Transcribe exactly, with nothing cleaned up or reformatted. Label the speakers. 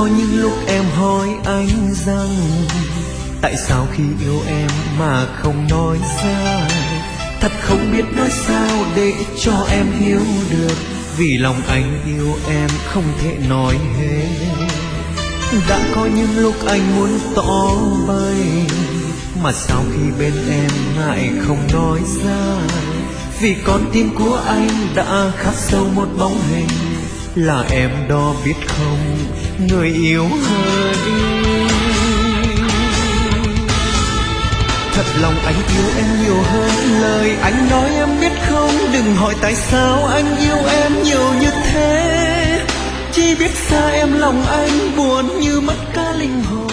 Speaker 1: có những lúc em hỏi anh rằng tại sao khi yêu em mà không nói ra. Thật không biết nói sao để cho em hiểu được, vì lòng anh yêu em không thể nói hết. Đã có những lúc anh muốn tỏ bày, mà sao khi bên em ngại không nói ra. Vì con tim của anh đã khắc sâu một bóng hình, là em đó biết không, người yêu hỡi. Thật lòng anh yêu em nhiều hơn lời anh nói, em biết không. Đừng hỏi tại sao anh yêu em nhiều như thế, chỉ biết xa em lòng anh buồn như mất cả linh hồn.